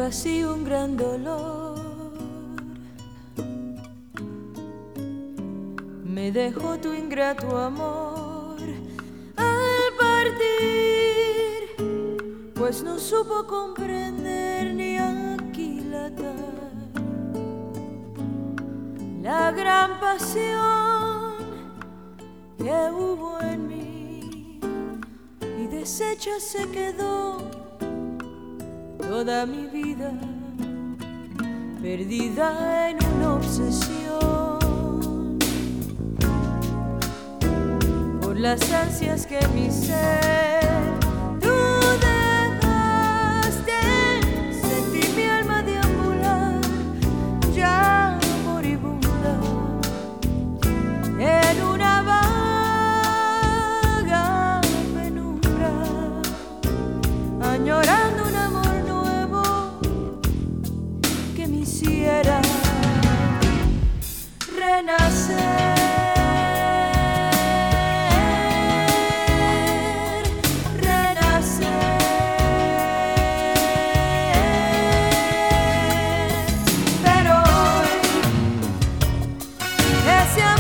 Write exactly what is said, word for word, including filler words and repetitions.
vacío, un gran dolor me dejó tu ingrato amor al partir, pues no supo comprender ni aquilatar la gran pasión que hubo en mí, y deshecha se quedó toda mi vida, perdida en una obsesión por las ansias que mi ser tú dejaste. Sentí mi alma deambular ya moribunda en una vaga penumbra, añorando un amor quisiera renacer, renacer, pero hoy ese amor